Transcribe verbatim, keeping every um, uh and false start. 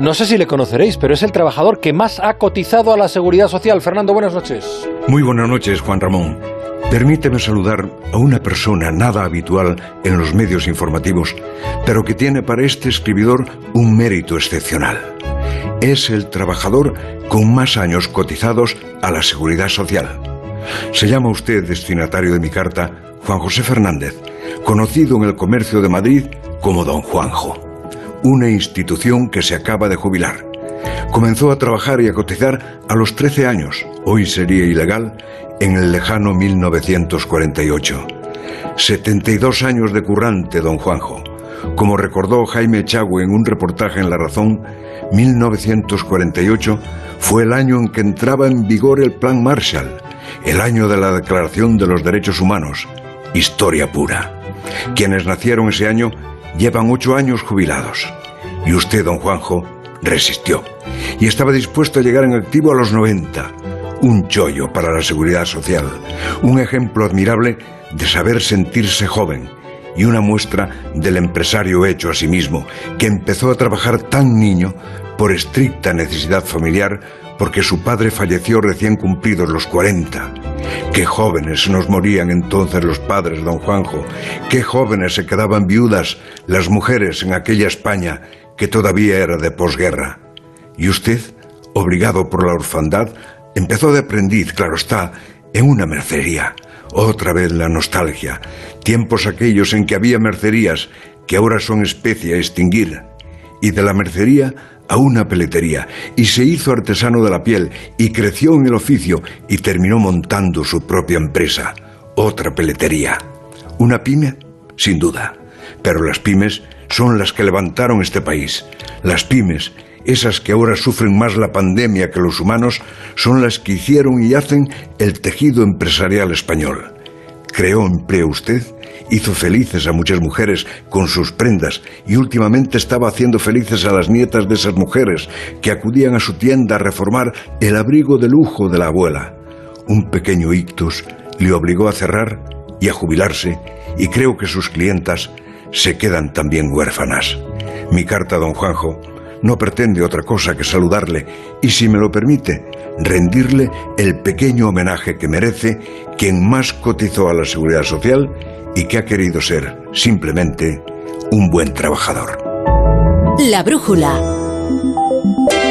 No sé si le conoceréis, pero es el trabajador que más ha cotizado a la Seguridad Social. Fernando, buenas noches. Muy buenas noches, Juan Ramón. Permíteme saludar a una persona nada habitual en los medios informativos, pero que tiene para este escribidor un mérito excepcional. Es el trabajador con más años cotizados a la Seguridad Social. Se llama usted, destinatario de mi carta, Juan José Fernández, conocido en el comercio de Madrid como Don Juanjo, una institución que se acaba de jubilar. Comenzó a trabajar y a cotizar a los trece años, hoy sería ilegal, en el lejano mil novecientos cuarenta y ocho. setenta y dos años de currante, don Juanjo. Como recordó Jaime Echagüe en un reportaje en La Razón, mil novecientos cuarenta y ocho fue el año en que entraba en vigor el Plan Marshall, el año de la Declaración de los Derechos Humanos. Historia pura. Quienes nacieron ese año llevan ocho años jubilados. Y usted, don Juanjo, resistió. Y estaba dispuesto a llegar en activo a los noventa. Un chollo para la Seguridad Social. Un ejemplo admirable de saber sentirse joven. Y una muestra del empresario hecho a sí mismo, que empezó a trabajar tan niño por estricta necesidad familiar, porque su padre falleció recién cumplidos los cuarenta. Qué jóvenes nos morían entonces los padres, don Juanjo. Qué jóvenes se quedaban viudas las mujeres en aquella España que todavía era de posguerra. Y usted, obligado por la orfandad, empezó de aprendiz, claro está, en una mercería. Otra vez la nostalgia. Tiempos aquellos en que había mercerías que ahora son especie a extinguir. Y de la mercería a una peletería. Y se hizo artesano de la piel y creció en el oficio y terminó montando su propia empresa. Otra peletería. ¿Una pyme? Sin duda. Pero las pymes son las que levantaron este país. Las pymes, esas que ahora sufren más la pandemia que los humanos, son las que hicieron y hacen el tejido empresarial español. ¿Creó empleo usted? Hizo felices a muchas mujeres con sus prendas y últimamente estaba haciendo felices a las nietas de esas mujeres que acudían a su tienda a reformar el abrigo de lujo de la abuela. Un pequeño ictus le obligó a cerrar y a jubilarse, y creo que sus clientas se quedan también huérfanas. Mi carta, don Juanjo, no pretende otra cosa que saludarle y, si me lo permite, rendirle el pequeño homenaje que merece quien más cotizó a la Seguridad Social y que ha querido ser, simplemente, un buen trabajador. La Brújula.